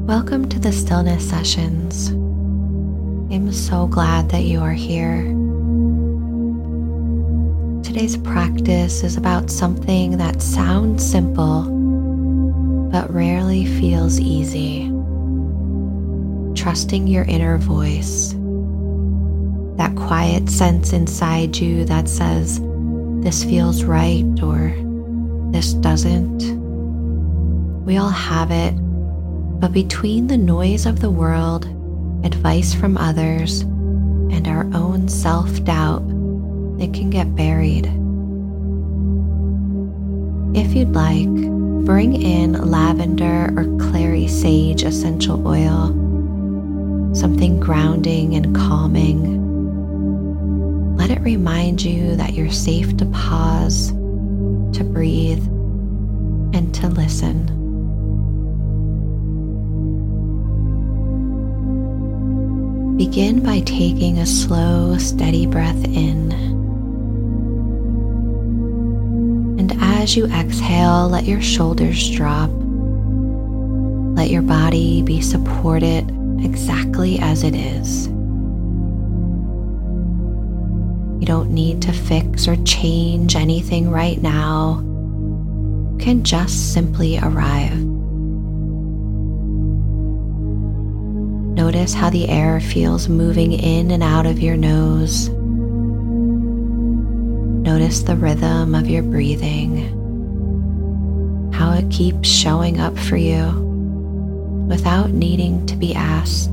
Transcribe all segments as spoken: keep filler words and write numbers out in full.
Welcome to the Stillness Sessions. I'm so glad that you are here. Today's practice is about something that sounds simple, but rarely feels easy. Trusting your inner voice, that quiet sense inside you that says, this feels right or this doesn't. We all have it, but between the noise of the world, advice from others, and our own self-doubt, it can get buried. If you'd like, bring in lavender or clary sage essential oil, something grounding and calming. Let it remind you that you're safe to pause, to breathe, and to listen. Begin by taking a slow, steady breath in. And as you exhale, let your shoulders drop. Let your body be supported exactly as it is. You don't need to fix or change anything right now. You can just simply arrive. Notice how the air feels moving in and out of your nose. Notice the rhythm of your breathing, how it keeps showing up for you without needing to be asked.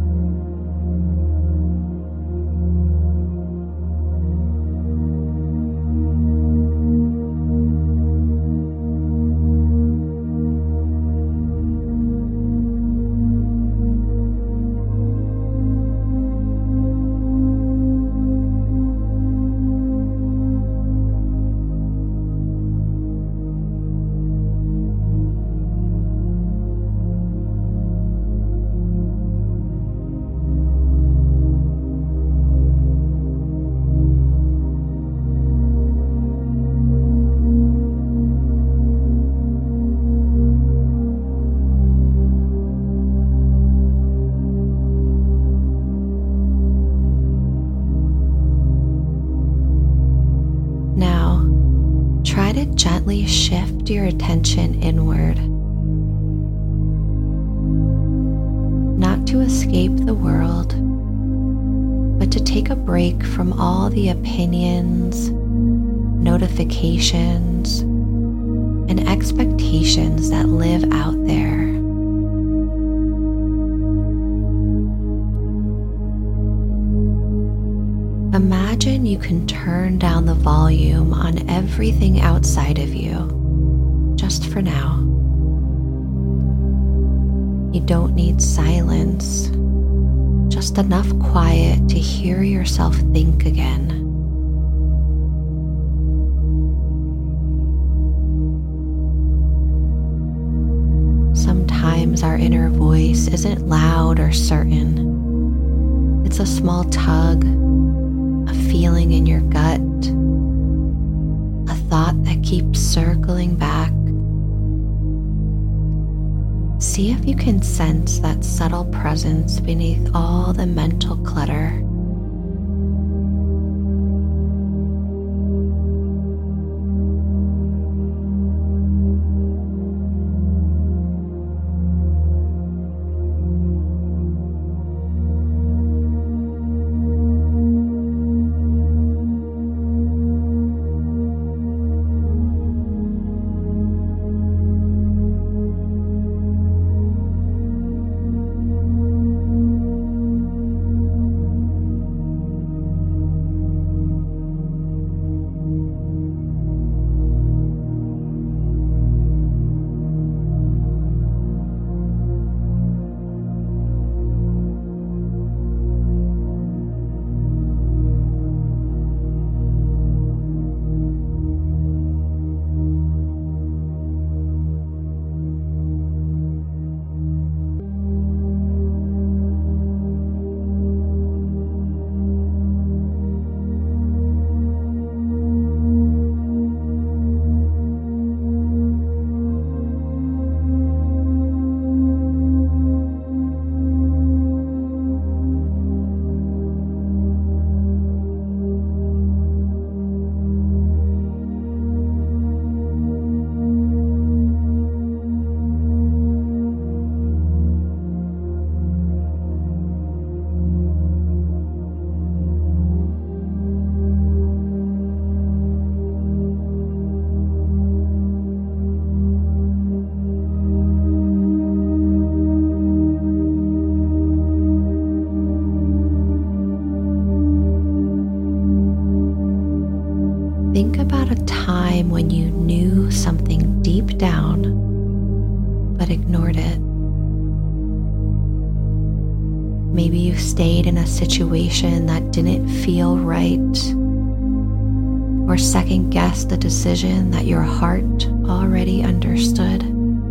Try to gently shift your attention inward, not to escape the world, but to take a break from all the opinions, notifications, and expectations that live out there. Imagine you can turn down the volume on everything outside of you, just for now. You don't need silence, just enough quiet to hear yourself think again. Sometimes our inner voice isn't loud or certain. It's a small tug, a feeling in your gut, a thought that keeps circling back. See if you can sense that subtle presence beneath all the mental clutter. down, but ignored it. Maybe you stayed in a situation that didn't feel right, or second guessed a decision that your heart already understood.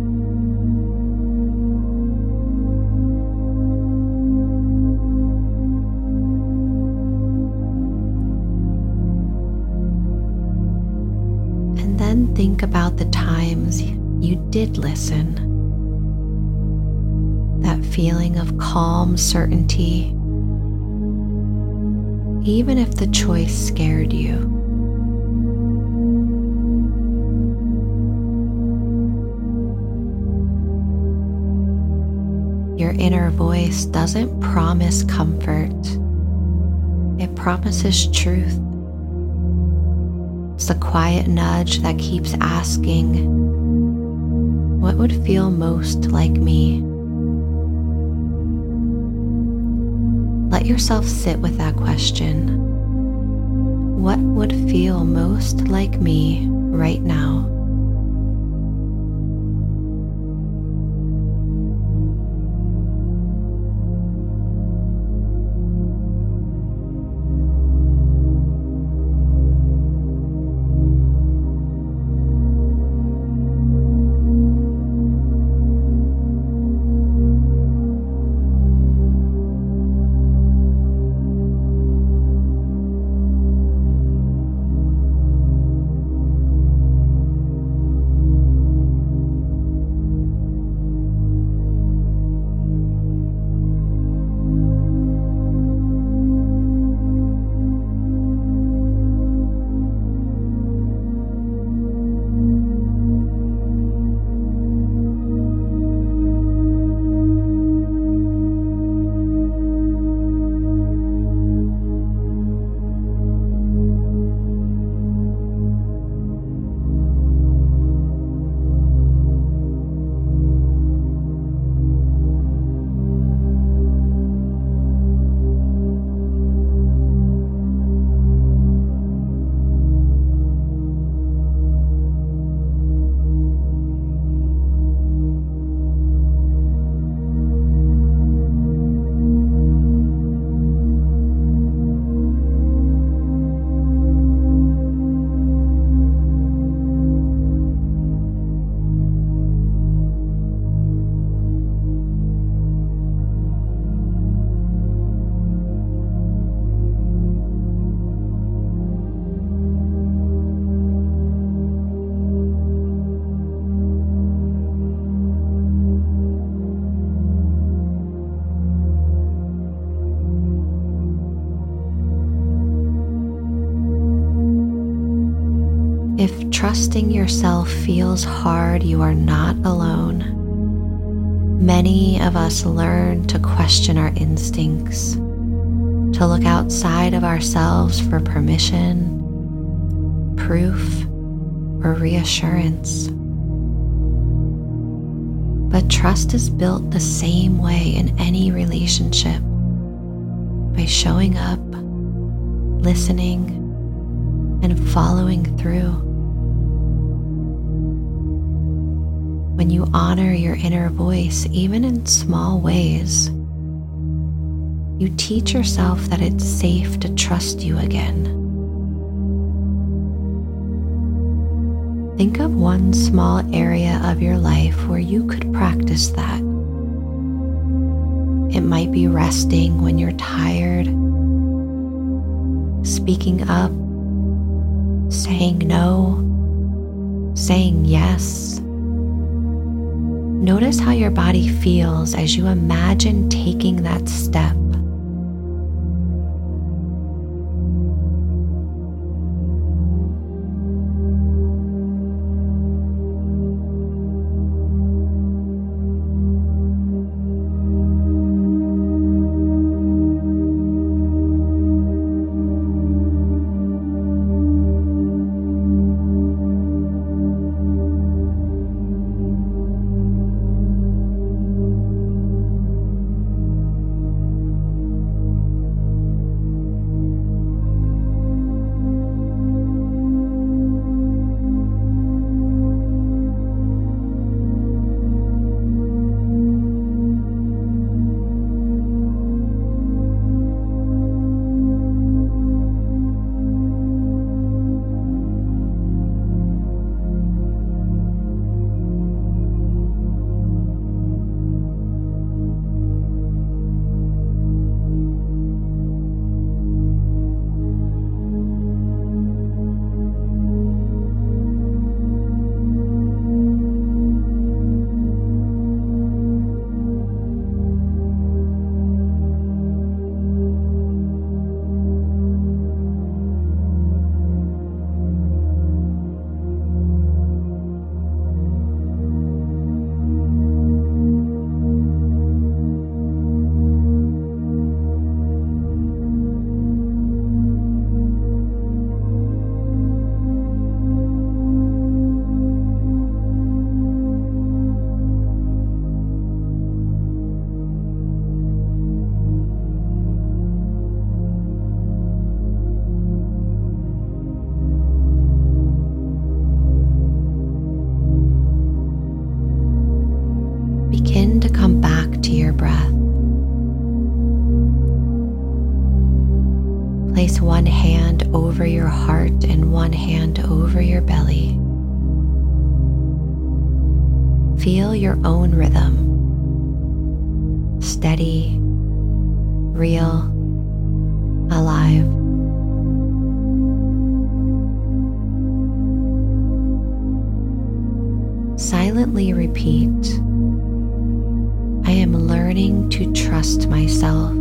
And then think about the times you did listen. That feeling of calm certainty, even if the choice scared you. Your inner voice doesn't promise comfort. It promises truth. It's the quiet nudge that keeps asking, what would feel most like me? Let yourself sit with that question. What would feel most like me right now? If trusting yourself feels hard, you are not alone. Many of us learn to question our instincts, to look outside of ourselves for permission, proof, or reassurance. But trust is built the same way in any relationship, by showing up, listening, and following through. When you honor your inner voice, even in small ways, you teach yourself that it's safe to trust you again. Think of one small area of your life where you could practice that. It might be resting when you're tired, speaking up, saying no, saying yes. Notice how your body feels as you imagine taking that step. begin to come back to your breath. Place one hand over your heart and one hand over your belly. Feel your own rhythm. Steady, real, alive. Silently repeat, I am learning to trust myself.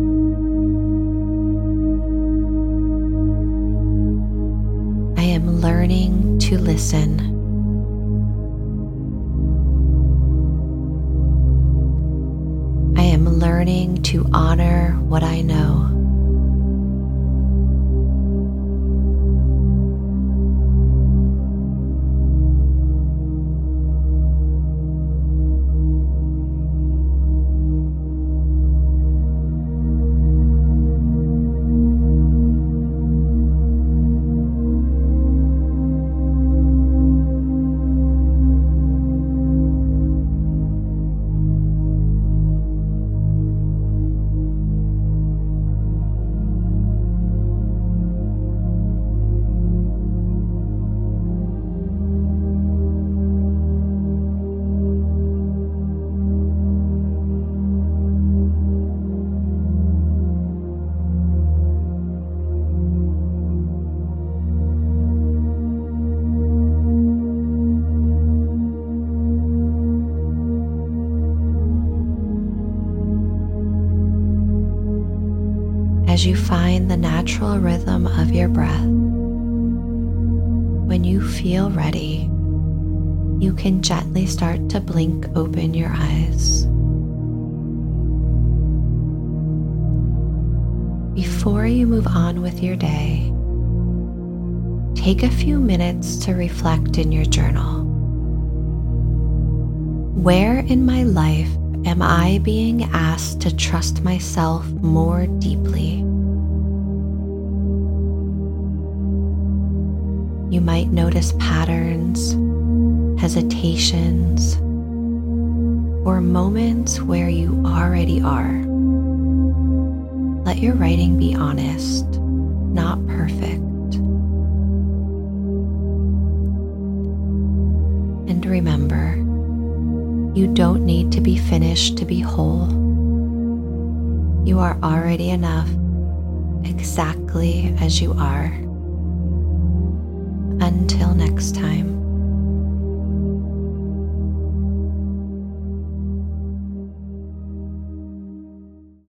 I am learning to listen. I am learning to honor what I know. As you find the natural rhythm of your breath, when you feel ready, you can gently start to blink open your eyes. Before you move on with your day, take a few minutes to reflect in your journal. Where in my life am I being asked to trust myself more deeply? You might notice patterns, hesitations, or moments where you already are. Let your writing be honest, not perfect. And remember, you don't need to be finished to be whole. You are already enough, exactly as you are. Until next time.